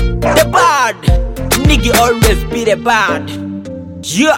The bad nigga always be the bad. Yeah,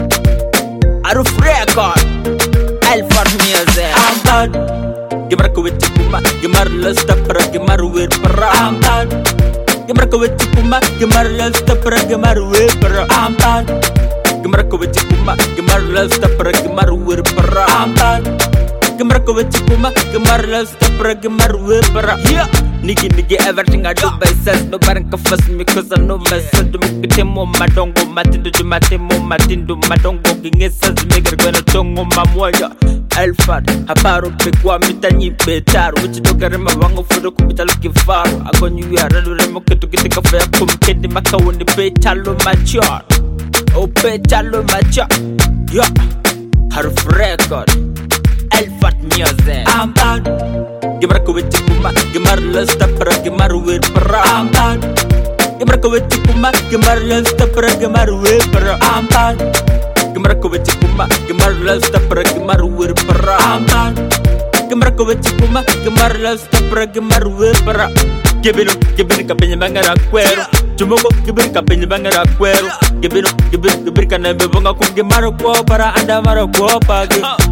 Aruf record Alpha music. I'm bad. Gimarko with Tikuma, Gimar Lustapra, Gimar with Para. I'm bad. Gimarko with Tikuma, Gimar Lustapra, Gimar with Para. I'm bad. Gimarko with Tikuma, Gimar Lustapra, Gimar with Para. I'm bad. Gimarko with Tikuma, Gimar Lustapra, Gimar with Para. Yeah. Nigga, everything I do by sense. No barang fuss me cause I know myself. To make it more madongo, Matindu to Matimo, Matindu, Madongo, King is as maker gonna tongo, Mamoya. Alpha, Aparo, Pequa, Mitani, Betar, which took a Remawango for the Kumita looking far. I go you are a remote to get a cafe, come get the Maca when the Petalo mature. Oh, Petalo mature. Yeah, her record. Alpha music. I'm bad. Gimarko with Tikuma, Gimar Lustapra, Gimar with Para. I'm bad. Gimarko with Tikuma, Gimar Lustapra, Gimar with Para. I'm bad. Gimarko with Tikuma, Gimar Lustapra, Gimar with Para. I'm bad. Gimarko with Tikuma, Gimar Lustapra, Gimar with Para. Gibino, Capin Bangara Quero. Jumogo, Gibin Capin Bangara Quero. Gibin can never go Gimaro para and Amaro Pag.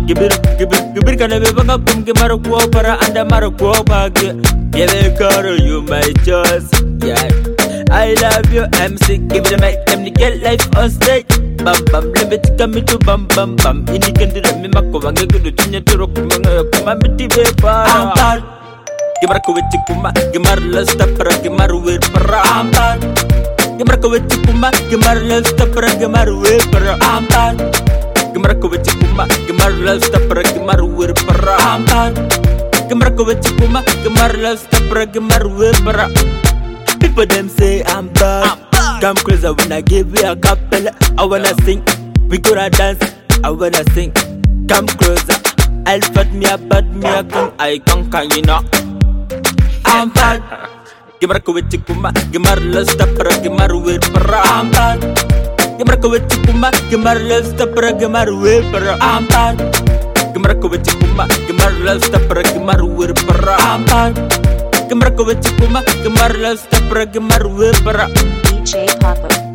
Gibin can never go Gimaro para and Amaro Pag. Yeah, you my choice. Yeah, I love you, MC. Give it a mic, let me get life on stage. Bam bam, let me come to bam bam bam. Indicate that me Mako and go to Tinya to Rokumanga. I'm bad. Gimarko with Tikuma, Gimar Lustapra, Gimar with Para. I'm bad. Gimarko with Tikuma, Gimar Lustapra, Gimar with Para. I'm bad. Gimarko with Tikuma, Gimar Lustapra, Gimar with Para. I'm bad. Gimarko with Tikuma, Gimar Lustapra, Gimar with Para. People them say I'm bad. Come closer when I give you a couple. I wanna sing, we gonna dance. I wanna sing, come closer. I'll put me up, I can't, you know. I'm bad. Gimarko with Tikuma, Gimar Lustapra, Gimar with Para. I'm bad. Gimarko with Tikuma, Gimar Lustapra, Gimar with Para. I'm bad. Gimarko with Tikuma, Gimar Lustapra, Gimar with Para. I'm bad. Gimarko with Tikuma, Gimar Lustapra, Gimar with Para. DJ Papa.